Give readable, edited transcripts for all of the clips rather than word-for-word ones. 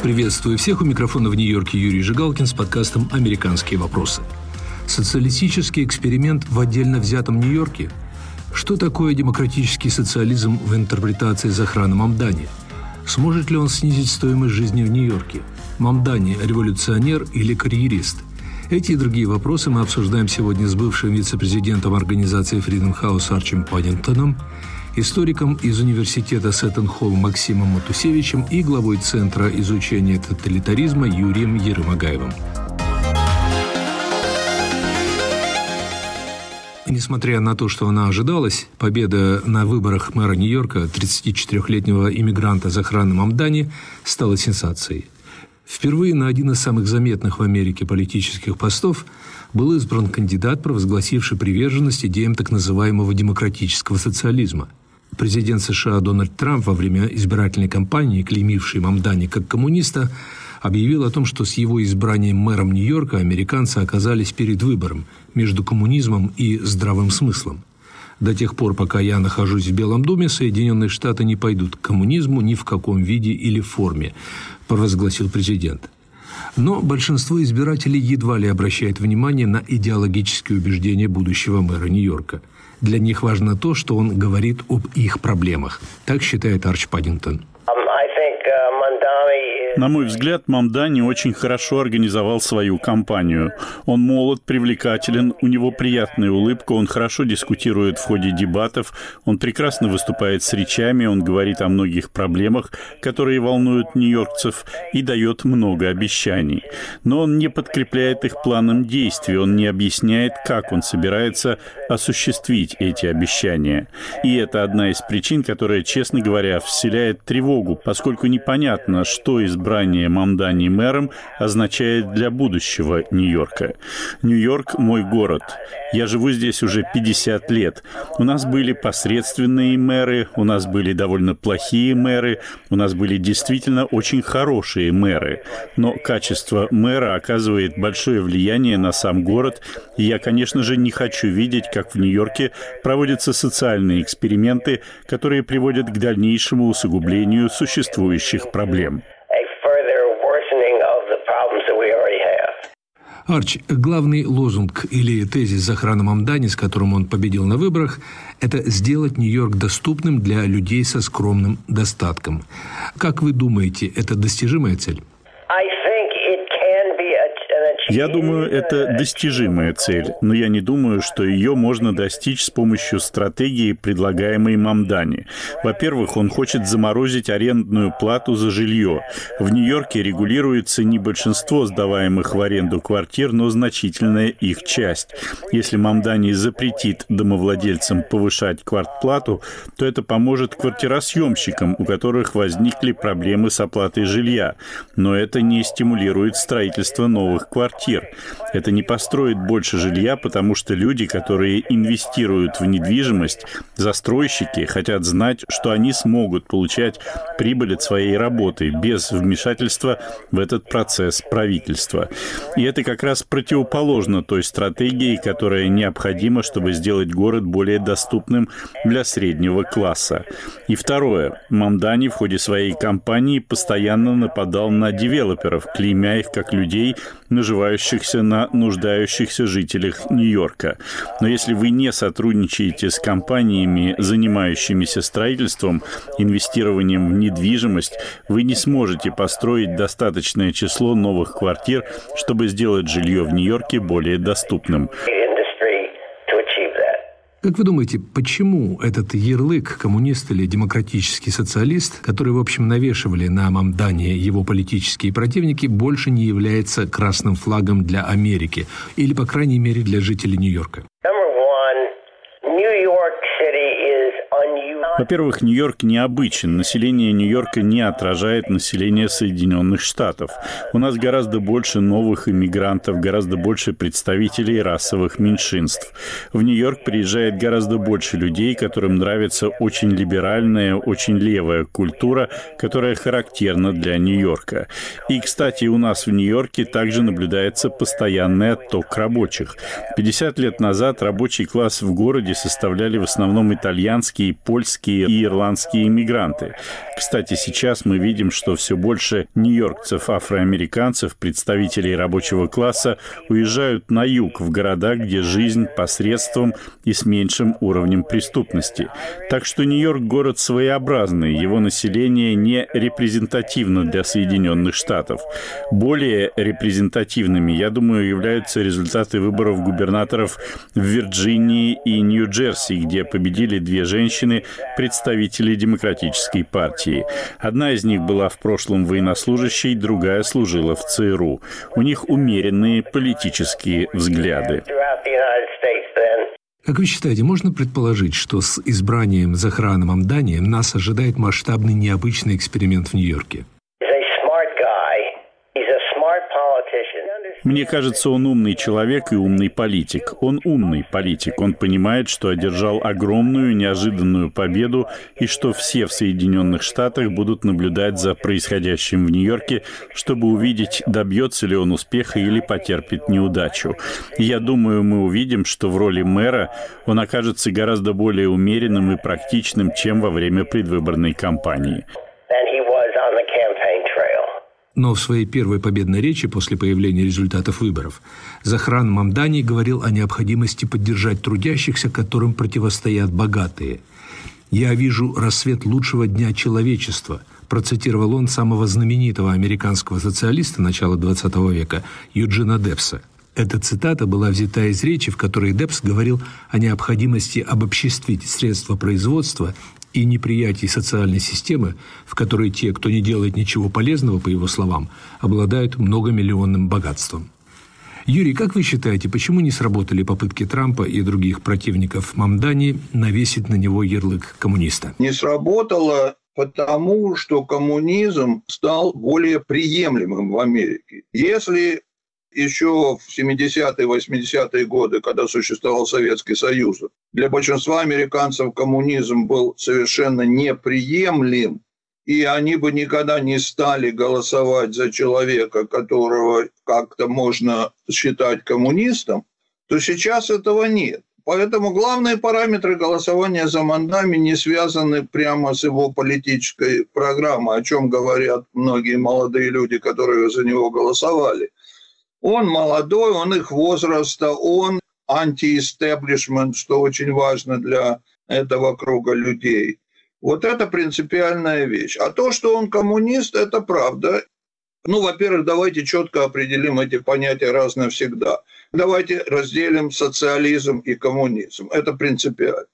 Приветствую всех. У микрофона в Нью-Йорке Юрий Жигалкин с подкастом «Американские вопросы». Социалистический эксперимент в отдельно взятом Нью-Йорке? Что такое демократический социализм в интерпретации Захрана Мамдани? Сможет ли он снизить стоимость жизни в Нью-Йорке? Мамдани – революционер или карьерист? Эти и другие вопросы мы обсуждаем сегодня с бывшим вице-президентом организации Freedom House Арчем Паддингтоном, историком из университета Сеттон-Холл Максимом Матусевичем и главой Центра изучения тоталитаризма Юрием Ерымагаевым. Несмотря на то, что она ожидалась, победа на выборах мэра Нью-Йорка 34-летнего иммигранта Захрана Мамдани стала сенсацией. Впервые на один из самых заметных в Америке политических постов был избран кандидат, провозгласивший приверженность идеям так называемого демократического социализма. Президент США Дональд Трамп во время избирательной кампании, клеймивший Мамдани как коммуниста, объявил о том, что с его избранием мэром Нью-Йорка американцы оказались перед выбором между коммунизмом и здравым смыслом. До тех пор, пока я нахожусь в Белом доме, Соединенные Штаты не пойдут к коммунизму ни в каком виде или форме, провозгласил президент. Но большинство избирателей едва ли обращает внимание на идеологические убеждения будущего мэра Нью-Йорка. Для них важно то, что он говорит об их проблемах. Так считает Арч Паддингтон. На мой взгляд, Мамдани очень хорошо организовал свою кампанию. Он молод, привлекателен, у него приятная улыбка, он хорошо дискутирует в ходе дебатов, он прекрасно выступает с речами, он говорит о многих проблемах, которые волнуют нью-йоркцев, и дает много обещаний. Но он не подкрепляет их планом действий, он не объясняет, как он собирается осуществить эти обещания. И это одна из причин, которая, честно говоря, вселяет тревогу, поскольку непонятно, что избрание Мамдани мэром означает для будущего Нью-Йорка. Нью-Йорк – мой город. Я живу здесь уже 50 лет. У нас были посредственные мэры, у нас были довольно плохие мэры, у нас были действительно очень хорошие мэры. Но качество мэра оказывает большое влияние на сам город, и я, конечно же, не хочу видеть, как в Нью-Йорке проводятся социальные эксперименты, которые приводят к дальнейшему усугублению существующих проблем. Арч, главный лозунг или тезис Захрана Мамдани, с которым он победил на выборах, это сделать Нью-Йорк доступным для людей со скромным достатком. Как вы думаете, это достижимая цель? Я думаю, это достижимая цель, но я не думаю, что ее можно достичь с помощью стратегии, предлагаемой Мамдани. Во-первых, он хочет заморозить арендную плату за жилье. В Нью-Йорке регулируется не большинство сдаваемых в аренду квартир, но значительная их часть. Если Мамдани запретит домовладельцам повышать квартплату, то это поможет квартиросъемщикам, у которых возникли проблемы с оплатой жилья. Но это не стимулирует строительство новых квартир. Это не построит больше жилья, потому что люди, которые инвестируют в недвижимость, застройщики, хотят знать, что они смогут получать прибыль от своей работы без вмешательства в этот процесс правительства. И это как раз противоположно той стратегии, которая необходима, чтобы сделать город более доступным для среднего класса. И второе. Мамдани в ходе своей кампании постоянно нападал на девелоперов, клеймя их как людей, наживающихся на нуждающихся жителях Нью-Йорка. Но если вы не сотрудничаете с компаниями, занимающимися строительством, инвестированием в недвижимость, вы не сможете построить достаточное число новых квартир, чтобы сделать жилье в Нью-Йорке более доступным. Как вы думаете, почему этот ярлык коммунист или демократический социалист, который, в общем, навешивали на Мамдани его политические противники, больше не является красным флагом для Америки или, по крайней мере, для жителей Нью-Йорка? Во-первых, Нью-Йорк необычен. Население Нью-Йорка не отражает население Соединенных Штатов. У нас гораздо больше новых иммигрантов, гораздо больше представителей расовых меньшинств. В Нью-Йорк приезжает гораздо больше людей, которым нравится очень либеральная, очень левая культура, которая характерна для Нью-Йорка. И, кстати, у нас в Нью-Йорке также наблюдается постоянный отток рабочих. 50 лет назад рабочий класс в городе составляли в основном итальянские, польские английские и ирландские иммигранты. Кстати, сейчас мы видим, что все больше нью-йоркцев, афроамериканцев, представителей рабочего класса уезжают на юг, в города, где жизнь посредством и с меньшим уровнем преступности. Так что Нью-Йорк – город своеобразный, его население не репрезентативно для Соединенных Штатов. Более репрезентативными, я думаю, являются результаты выборов губернаторов в Вирджинии и Нью-Джерси, где победили две женщины, представители Демократической партии. Одна из них была в прошлом военнослужащей, другая служила в ЦРУ. У них умеренные политические взгляды. Как вы считаете, можно предположить, что с избранием Захрана Мамдани нас ожидает масштабный необычный эксперимент в Нью-Йорке? Мне кажется, он умный человек и умный политик. Он умный политик. Он понимает, что одержал огромную, неожиданную победу и что все в Соединенных Штатах будут наблюдать за происходящим в Нью-Йорке, чтобы увидеть, добьется ли он успеха или потерпит неудачу. И я думаю, мы увидим, что в роли мэра он окажется гораздо более умеренным и практичным, чем во время предвыборной кампании. Но в своей первой победной речи после появления результатов выборов Захран Мамдани говорил о необходимости поддержать трудящихся, которым противостоят богатые. «Я вижу рассвет лучшего дня человечества», процитировал он самого знаменитого американского социалиста начала XX века Юджина Депса. Эта цитата была взята из речи, в которой Депс говорил о необходимости обобществить средства производства и неприятии социальной системы, в которой те, кто не делает ничего полезного, по его словам, обладают многомиллионным богатством. Юрий, как вы считаете, почему не сработали попытки Трампа и других противников Мамдани навесить на него ярлык коммуниста? Не сработало потому, что коммунизм стал более приемлемым в Америке. Если еще в 70-е, 80-е годы, когда существовал Советский Союз, для большинства американцев коммунизм был совершенно неприемлем, и они бы никогда не стали голосовать за человека, которого как-то можно считать коммунистом, то сейчас этого нет. Поэтому главные параметры голосования за Мамдани не связаны прямо с его политической программой, о чем говорят многие молодые люди, которые за него голосовали. Он молодой, он их возраста, он анти-истеблишмент, что очень важно для этого круга людей. Вот это принципиальная вещь. А то, что он коммунист, это правда. Во-первых, давайте четко определим эти понятия раз навсегда. Давайте разделим социализм и коммунизм. Это принципиально.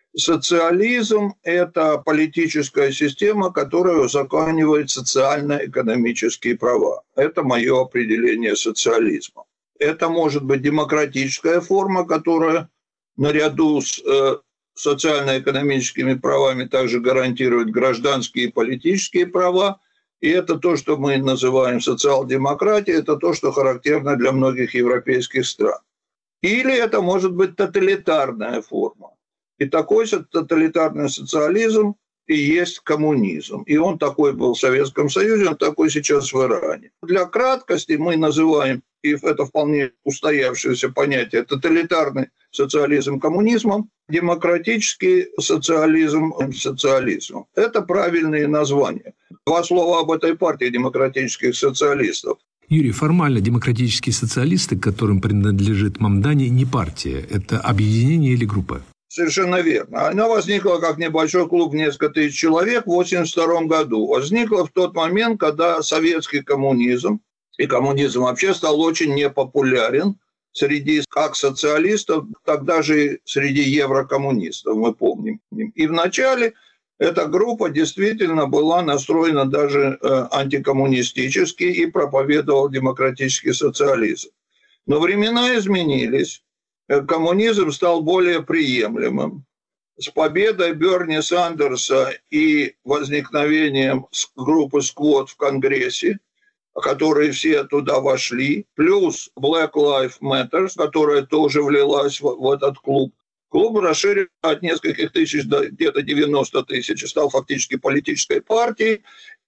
Социализм – это политическая система, которая узаконивает социально-экономические права. Это мое определение социализма. Это может быть демократическая форма, которая наряду с социально-экономическими правами также гарантирует гражданские и политические права. И это то, что мы называем социал-демократией, это то, что характерно для многих европейских стран. Или это может быть тоталитарная форма. И такой тоталитарный социализм и есть коммунизм. И он такой был в Советском Союзе, он такой сейчас в Иране. Для краткости мы называем, и это вполне устоявшееся понятие, тоталитарный социализм коммунизмом, демократический социализм социализмом. Это правильные названия. Два слова об этой партии демократических социалистов. Юрий, формально демократические социалисты, к которым принадлежит Мамдани, не партия. Это объединение или группа? Совершенно верно. Она возникла как небольшой клуб, несколько тысяч человек в 1982 году. Возникла в тот момент, когда советский коммунизм, и коммунизм вообще стал очень непопулярен среди как социалистов, так даже и среди еврокоммунистов, мы помним. И вначале эта группа действительно была настроена даже антикоммунистически и проповедовала демократический социализм. Но времена изменились. Коммунизм стал более приемлемым. С победой Берни Сандерса и возникновением группы Сквот в Конгрессе, которые все туда вошли, плюс Black Lives Matter, которая тоже влилась в этот клуб. Клуб расширился от нескольких тысяч до где-то 90 тысяч, стал фактически политической партией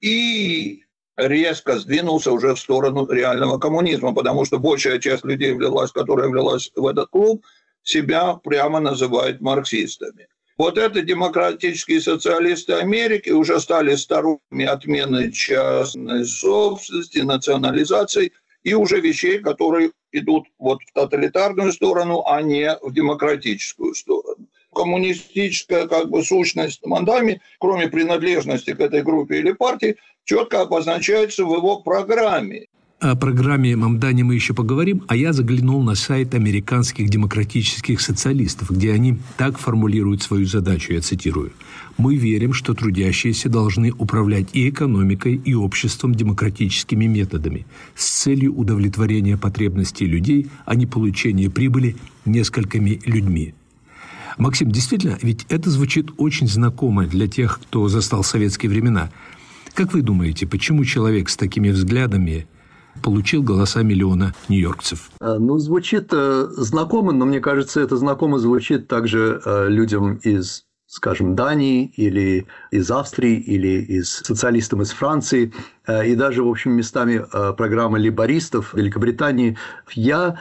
и резко сдвинулся уже в сторону реального коммунизма, потому что большая часть людей, которая влилась в этот клуб, себя прямо называют марксистами. Вот это демократические социалисты Америки уже стали сторонниками отмены частной собственности, национализации и уже вещей, которые идут вот в тоталитарную сторону, а не в демократическую сторону. Коммунистическая сущность Мандами, кроме принадлежности к этой группе или партии, четко обозначается в его программе. О программе Мамдани мы еще поговорим, а я заглянул на сайт американских демократических социалистов, где они так формулируют свою задачу, я цитирую. «Мы верим, что трудящиеся должны управлять и экономикой, и обществом демократическими методами с целью удовлетворения потребностей людей, а не получения прибыли несколькими людьми». Максим, действительно, ведь это звучит очень знакомо для тех, кто застал советские времена. Как вы думаете, почему человек с такими взглядами получил голоса миллиона нью-йоркцев? Звучит знакомо, но мне кажется, это знакомо звучит также людям из, скажем, Дании или из Австрии или из социалистам из Франции и даже, в общем, местами программы лейбористов Великобритании. Я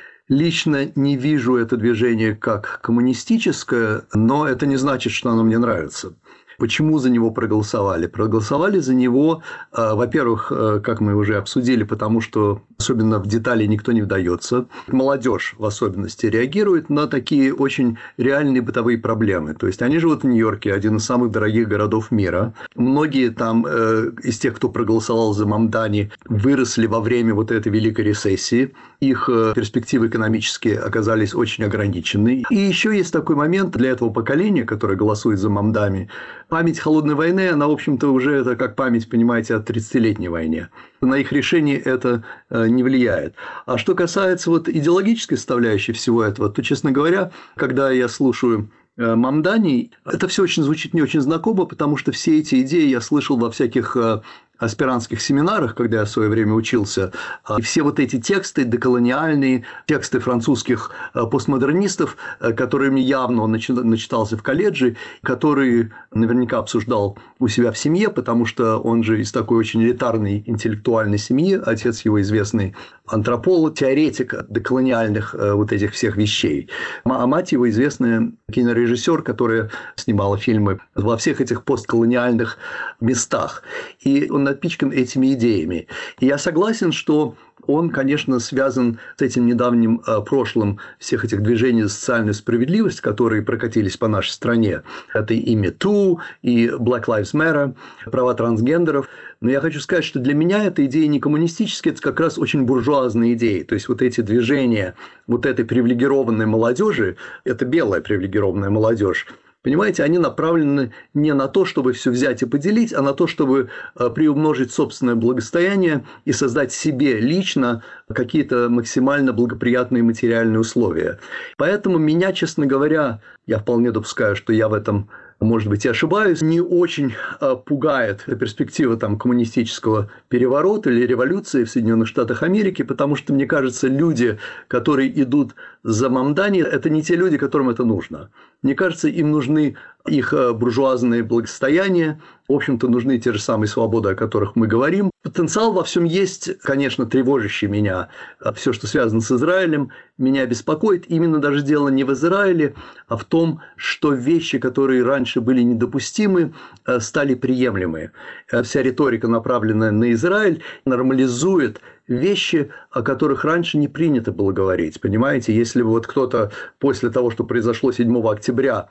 лично не вижу это движение как коммунистическое, но это не значит, что оно мне нравится. Почему за него проголосовали? Проголосовали за него, во-первых, как мы уже обсудили, потому что особенно в детали никто не вдается. Молодежь в особенности реагирует на такие очень реальные бытовые проблемы. То есть они живут в Нью-Йорке, один из самых дорогих городов мира. Многие там из тех, кто проголосовал за Мамдани, выросли во время вот этой великой рецессии. Их перспективы экономические оказались очень ограничены. И еще есть такой момент для этого поколения, которое голосует за Мамдани. Память холодной войны, она, в общем-то, уже это как память, понимаете, о 30-летней войне. На их решение это не влияет. А что касается вот идеологической составляющей всего этого, то, честно говоря, когда я слушаю Мамдани, это все очень звучит не очень знакомо, потому что все эти идеи я слышал во всяких аспирантских семинарах, когда я в свое время учился, и все вот эти тексты, деколониальные тексты французских постмодернистов, которыми явно он начитался в колледже, которые наверняка обсуждал у себя в семье, потому что он же из такой очень элитарной интеллектуальной семьи, отец его известный антрополог, теоретик деколониальных вот этих всех вещей. А мать его известная кинорежиссер, которая снимала фильмы во всех этих постколониальных местах. И он напичкан этими идеями. И я согласен, что он, конечно, связан с этим недавним прошлым всех этих движений за социальную справедливость, которые прокатились по нашей стране. Это и MeToo, и Black Lives Matter, права трансгендеров. Но я хочу сказать, что для меня эта идея не коммунистическая, это как раз очень буржуазные идеи. То есть вот эти движения вот этой привилегированной молодежи, это белая привилегированная молодежь, понимаете, они направлены не на то, чтобы все взять и поделить, а на то, чтобы приумножить собственное благосостояние и создать себе лично какие-то максимально благоприятные материальные условия. Поэтому меня, честно говоря, я вполне допускаю, что я в этом, может быть, и ошибаюсь, не очень пугает перспектива коммунистического переворота или революции в Соединенных Штатах Америки, потому что, мне кажется, люди, которые идут за Мамдани, это не те люди, которым это нужно. Мне кажется, им нужны их буржуазные благосостояния, в общем-то, нужны те же самые свободы, о которых мы говорим. Потенциал во всем есть, конечно, тревожащий меня. Все, что связано с Израилем, меня беспокоит. Именно даже дело не в Израиле, а в том, что вещи, которые раньше были недопустимы, стали приемлемы. Вся риторика, направленная на Израиль, нормализует вещи, о которых раньше не принято было говорить. Понимаете, если бы вот кто-то после того, что произошло 7 октября,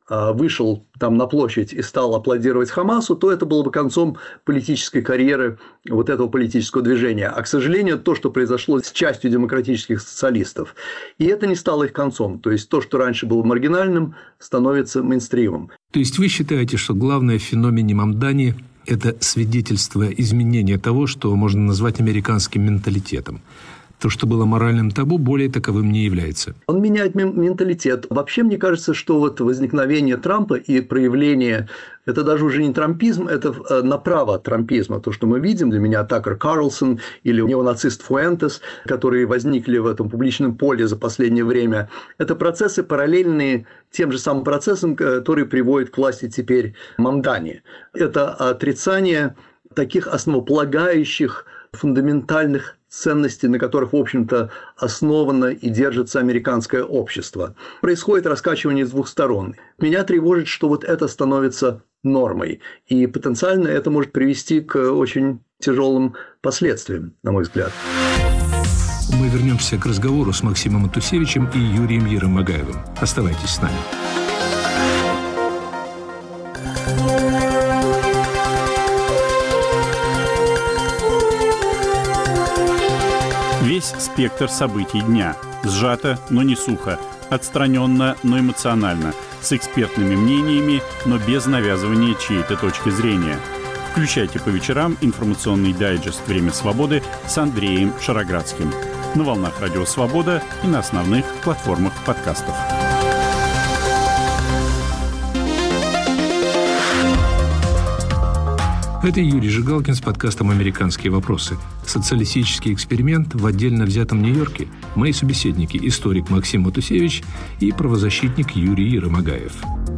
вышел там на площадь и стал аплодировать Хамасу, то это было бы концом политической карьеры вот этого политического движения. А, к сожалению, то, что произошло с частью демократических социалистов, и это не стало их концом. То есть то, что раньше было маргинальным, становится мейнстримом. То есть вы считаете, что главное в феномене Мамдани – это свидетельство изменения того, что можно назвать американским менталитетом? То, что было моральным табу, более таковым не является. Он меняет менталитет. Вообще, мне кажется, что вот возникновение Трампа и проявление, это даже уже не трампизм, это направо от трампизма. То, что мы видим, для меня Такер Карлсон или неонацист Фуэнтес, которые возникли в этом публичном поле за последнее время, это процессы параллельные тем же самым процессам, которые приводят к власти теперь Мамдани. Это отрицание таких основополагающих фундаментальных ценностей, на которых, в общем-то, основано и держится американское общество. Происходит раскачивание с двух сторон. Меня тревожит, что вот это становится нормой. И потенциально это может привести к очень тяжелым последствиям, на мой взгляд. Мы вернемся к разговору с Максимом Матусевичем и Юрием Ермагаевым. Оставайтесь с нами. Весь спектр событий дня. Сжато, но не сухо. Отстраненно, но эмоционально. С экспертными мнениями, но без навязывания чьей-то точки зрения. Включайте по вечерам информационный дайджест «Время свободы» с Андреем Шароградским. На волнах Радио Свобода и на основных платформах подкастов. Это Юрий Жигалкин с подкастом «Американские вопросы». Социалистический эксперимент в отдельно взятом Нью-Йорке. Мои собеседники – историк Максим Матусевич и правозащитник Юрий Ермагаев.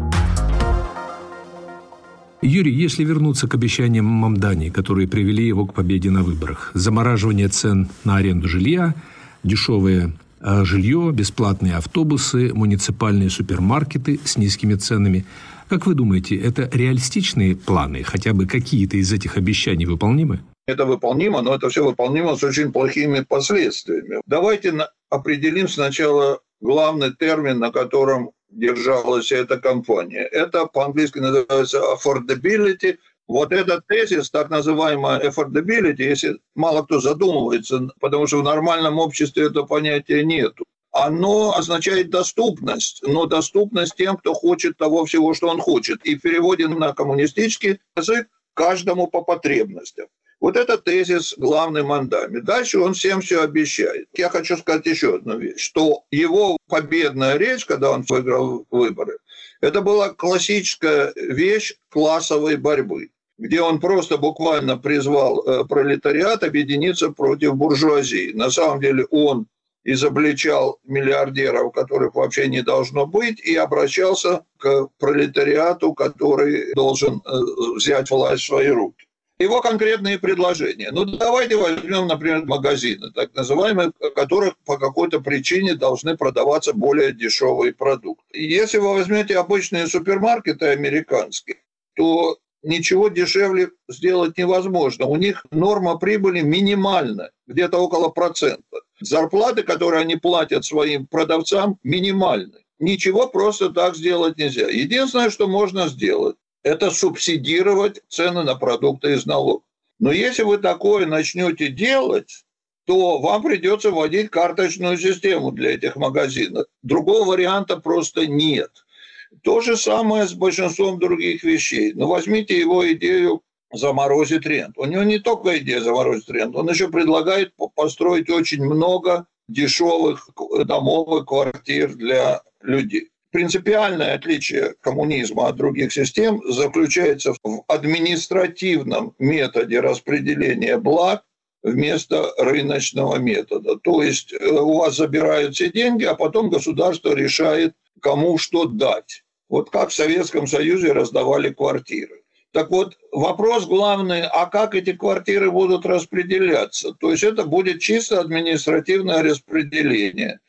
Юрий, если вернуться к обещаниям Мамдани, которые привели его к победе на выборах, замораживание цен на аренду жилья, дешевое жилье, бесплатные автобусы, муниципальные супермаркеты с низкими ценами. Как вы думаете, это реалистичные планы? Хотя бы какие-то из этих обещаний выполнимы? Это выполнимо, но это все выполнимо с очень плохими последствиями. Давайте определим сначала главный термин, на котором держалась эта кампания. Это по-английски называется affordability. Вот этот тезис, так называемая affordability, если мало кто задумывается, потому что в нормальном обществе этого понятия нету, оно означает доступность, но доступность тем, кто хочет того всего, что он хочет. И в переводе на коммунистический язык каждому по потребностям. Вот это тезис главный Мамдани. Дальше он всем все обещает. Я хочу сказать еще одну вещь, что его победная речь, когда он выиграл выборы, это была классическая вещь классовой борьбы, где он просто буквально призвал пролетариат объединиться против буржуазии. На самом деле он изобличал миллиардеров, которых вообще не должно быть, и обращался к пролетариату, который должен взять власть в свои руки. Его конкретные предложения. Ну, давайте возьмем, например, магазины, так называемые, в которых по какой-то причине должны продаваться более дешевые продукты. И если вы возьмете обычные супермаркеты американские, то ничего дешевле сделать невозможно. У них норма прибыли минимальна, где-то около процента. Зарплаты, которые они платят своим продавцам, минимальны. Ничего просто так сделать нельзя. Единственное, что можно сделать, это субсидировать цены на продукты из налогов. Но если вы такое начнете делать, то вам придется вводить карточную систему для этих магазинов. Другого варианта просто нет. То же самое с большинством других вещей. Но возьмите его идею заморозить рент. У него не только идея заморозить рент, он еще предлагает построить очень много дешевых домов и квартир для людей. Принципиальное отличие коммунизма от других систем заключается в административном методе распределения благ вместо рыночного метода. То есть у вас забирают все деньги, а потом государство решает, кому что дать. Вот как в Советском Союзе раздавали квартиры. Так вот, вопрос главный, а как эти квартиры будут распределяться? То есть это будет чисто административное распределение,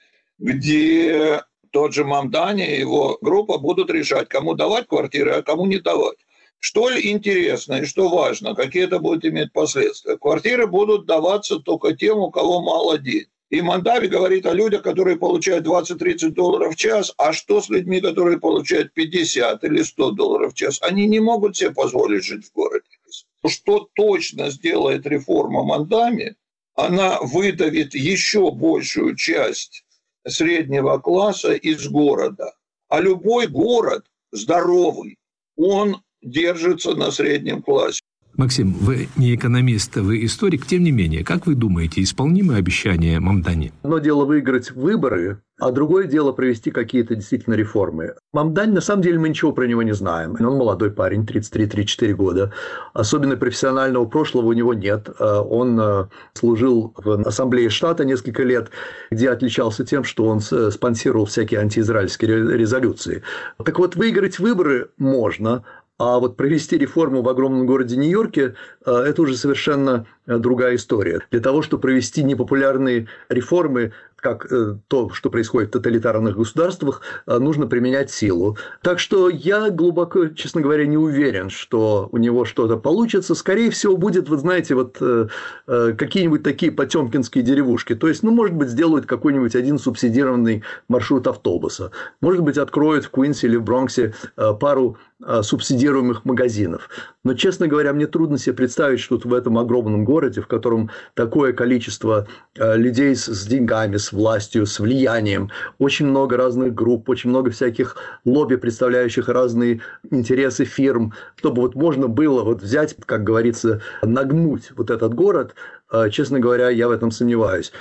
где тот же Мамдани и его группа будут решать, кому давать квартиры, а кому не давать. Что интересно и что важно, какие это будет иметь последствия? Квартиры будут даваться только тем, у кого мало денег. И Мамдани говорит о людях, которые получают $20-30 в час, а что с людьми, которые получают 50 или 100 долларов в час? Они не могут себе позволить жить в городе. Что точно сделает реформа Мамдани? Она выдавит еще большую часть среднего класса из города. А любой город здоровый, он держится на среднем классе. Максим, вы не экономист, вы историк. Тем не менее, как вы думаете, исполнимы обещания Мамдани? Одно дело выиграть выборы, а другое дело провести какие-то действительно реформы. Мамдани, на самом деле, мы ничего про него не знаем. Он молодой парень, 33-34 года. Особенно профессионального прошлого у него нет. Он служил в Ассамблее штата несколько лет, где отличался тем, что он спонсировал всякие антиизраильские резолюции. Так вот, выиграть выборы можно, А вот провести реформу в огромном городе Нью-Йорке – это уже совершенно другая история. Для того, чтобы провести непопулярные реформы, как то, что происходит в тоталитарных государствах, нужно применять силу. Так что я глубоко, честно говоря, не уверен, что у него что-то получится. Скорее всего, будет, вы знаете, какие-нибудь такие потемкинские деревушки. То есть, может быть, сделают какой-нибудь один субсидированный маршрут автобуса. Может быть, откроют в Куинсе или в Бронксе пару субсидируемых магазинов. Но, честно говоря, мне трудно себе представить, что в этом огромном городе, в котором такое количество людей с деньгами, с властью, с влиянием, очень много разных групп, очень много всяких лобби, представляющих разные интересы фирм, чтобы можно было взять, как говорится, нагнуть этот город, честно говоря, я в этом сомневаюсь.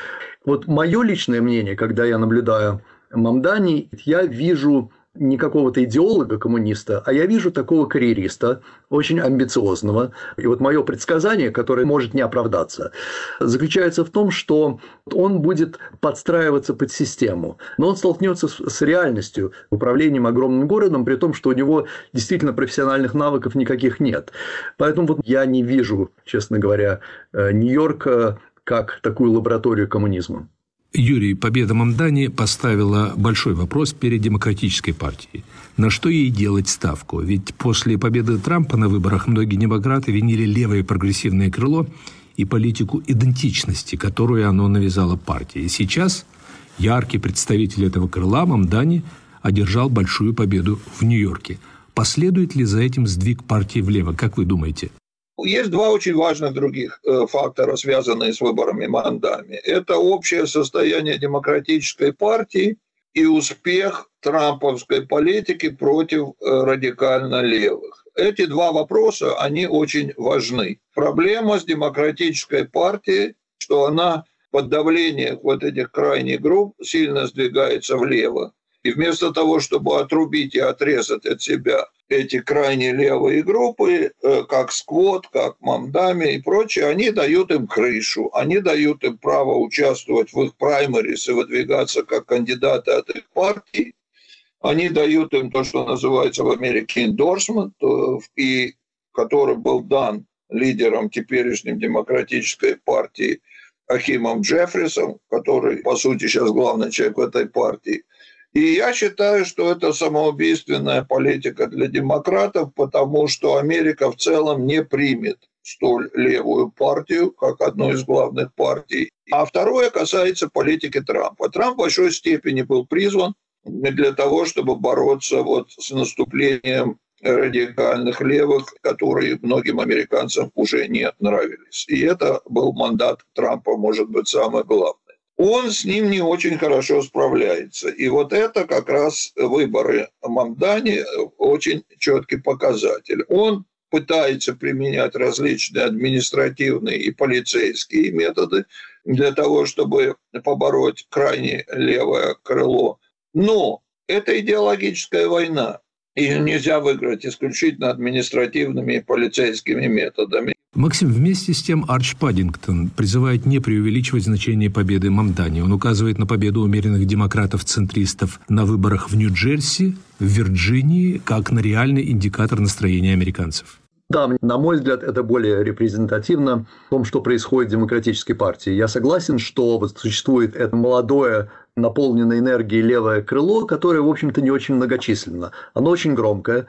Мое личное мнение, когда я наблюдаю Мамдани, я вижу не какого-то идеолога коммуниста, а я вижу такого карьериста, очень амбициозного. И мое предсказание, которое может не оправдаться, заключается в том, что он будет подстраиваться под систему. Но он столкнется с реальностью управлением огромным городом, при том, что у него действительно профессиональных навыков никаких нет. Поэтому я не вижу, честно говоря, Нью-Йорка как такую лабораторию коммунизма. Юрий, победа Мамдани поставила большой вопрос перед Демократической партией. На что ей делать ставку? Ведь после победы Трампа на выборах многие демократы винили левое прогрессивное крыло и политику идентичности, которую оно навязало партии. И сейчас яркий представитель этого крыла Мамдани одержал большую победу в Нью-Йорке. Последует ли за этим сдвиг партии влево, как вы думаете? Есть два очень важных других фактора, связанные с выборами Мамдани. Это общее состояние демократической партии и успех трамповской политики против радикально левых. Эти два вопроса, они очень важны. Проблема с демократической партией, что она под давлением этих крайних групп сильно сдвигается влево. И вместо того, чтобы отрубить и отрезать от себя эти крайне левые группы, как Сквот, как Мамдани и прочие, они дают им крышу, они дают им право участвовать в их праймерис и выдвигаться как кандидаты от их партии. Они дают им то, что называется в Америке endorsement, и который был дан лидером теперешней демократической партии Хакимом Джеффрисом, который, по сути, сейчас главный человек в этой партии. И я считаю, что это самоубийственная политика для демократов, потому что Америка в целом не примет столь левую партию, как одну из главных партий. А второе касается политики Трампа. Трамп в большой степени был призван для того, чтобы бороться с наступлением радикальных левых, которые многим американцам уже не нравились. И это был мандат Трампа, может быть, самый главный. Он с ним не очень хорошо справляется. И это как раз выборы Мамдани очень четкий показатель. Он пытается применять различные административные и полицейские методы для того, чтобы побороть крайне левое крыло. Но это идеологическая война. Ее нельзя выиграть исключительно административными и полицейскими методами. Максим, вместе с тем Арч Паддингтон призывает не преувеличивать значение победы Мамдани. Он указывает на победу умеренных демократов-центристов на выборах в Нью-Джерси, в Вирджинии, как на реальный индикатор настроения американцев. Да, на мой взгляд, это более репрезентативно в том, что происходит в демократической партии. Я согласен, что существует это молодое, наполненное энергией левое крыло, которое, в общем-то, не очень многочисленно. Оно очень громкое,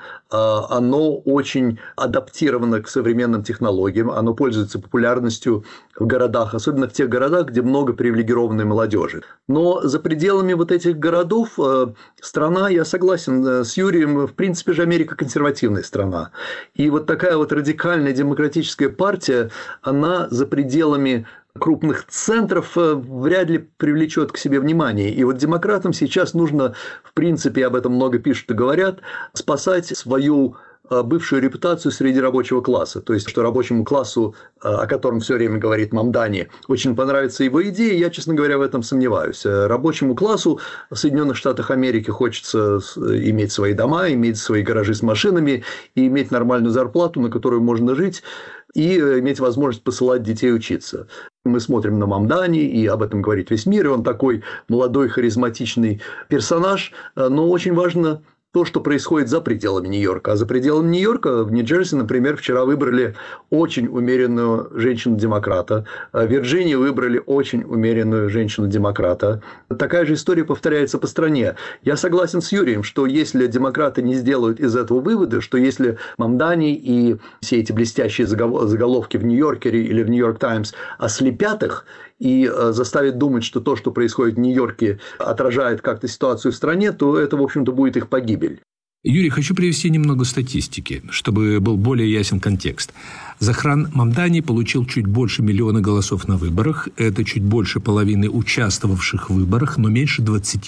оно очень адаптировано к современным технологиям, оно пользуется популярностью в городах, особенно в тех городах, где много привилегированной молодежи. Но за пределами этих городов страна, я согласен с Юрием, в принципе же Америка консервативная страна. И такая радикальная демократическая партия, она за пределами крупных центров вряд ли привлечет к себе внимание. И демократам сейчас нужно, в принципе, об этом много пишут и говорят, спасать свою бывшую репутацию среди рабочего класса. То есть, что рабочему классу, о котором все время говорит Мамдани, очень понравится его идея, я, честно говоря, в этом сомневаюсь. Рабочему классу в Соединенных Штатах Америки хочется иметь свои дома, иметь свои гаражи с машинами и иметь нормальную зарплату, на которую можно жить, и иметь возможность посылать детей учиться. Мы смотрим на Мамдани, и об этом говорит весь мир, и он такой молодой, харизматичный персонаж, но очень важно то, что происходит за пределами Нью-Йорка. А за пределами Нью-Йорка, в Нью-Джерси, например, вчера выбрали очень умеренную женщину-демократа. В Вирджинии выбрали очень умеренную женщину-демократа. Такая же история повторяется по стране. Я согласен с Юрием, что если демократы не сделают из этого вывода, что если Мамдани и все эти блестящие заголовки в Нью-Йоркере или в Нью-Йорк Таймс ослепят их и заставит думать, что то, что происходит в Нью-Йорке, отражает как-то ситуацию в стране, то это, в общем-то, будет их погибель. Юрий, хочу привести немного статистики, чтобы был более ясен контекст. Захран Мамдани получил чуть больше 1 миллиона голосов на выборах. Это чуть больше половины участвовавших в выборах, но меньше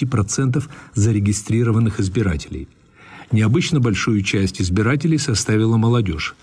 20% зарегистрированных избирателей. Необычно большую часть избирателей составила молодежь.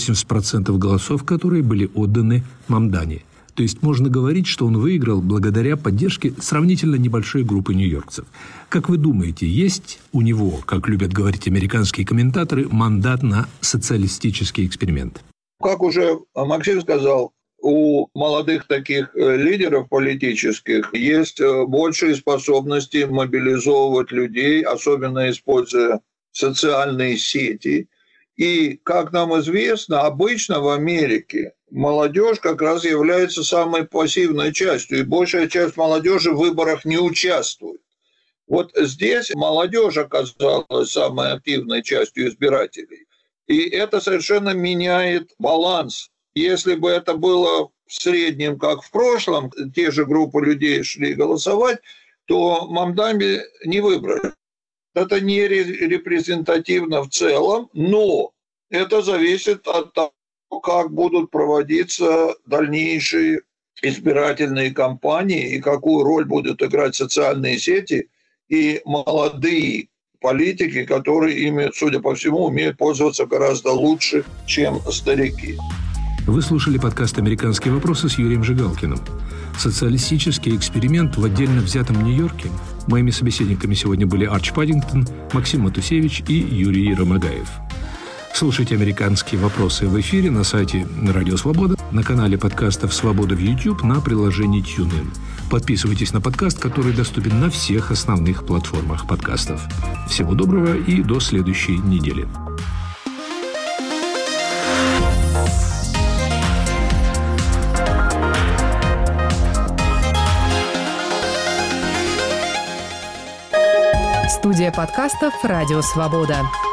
80% голосов, которые были отданы Мамдани. То есть можно говорить, что он выиграл благодаря поддержке сравнительно небольшой группы нью-йоркцев. Как вы думаете, есть у него, как любят говорить американские комментаторы, мандат на социалистический эксперимент? Как уже Максим сказал, у молодых таких лидеров политических есть большие способности мобилизовывать людей, особенно используя социальные сети. И, как нам известно, обычно в Америке молодежь как раз является самой пассивной частью, и большая часть молодежи в выборах не участвует. Вот здесь молодежь оказалась самой активной частью избирателей. И это совершенно меняет баланс. Если бы это было в среднем, как в прошлом, те же группы людей шли голосовать, то Мамдани не выбрали. Это не репрезентативно в целом, но это зависит от того, как будут проводиться дальнейшие избирательные кампании и какую роль будут играть социальные сети и молодые политики, которые ими, судя по всему, умеют пользоваться гораздо лучше, чем старики. Вы слушали подкаст «Американские вопросы» с Юрием Жигалкиным. Социалистический эксперимент в отдельно взятом Нью-Йорке. Моими собеседниками сегодня были Арч Паддингтон, Максим Матусевич и Юрий Ромагаев. Слушайте «Американские вопросы» в эфире на сайте Радио Свобода, на канале подкастов «Свобода» в YouTube, на приложении TuneIn. Подписывайтесь на подкаст, который доступен на всех основных платформах подкастов. Всего доброго и до следующей недели. Студия подкастов «Радио Свобода».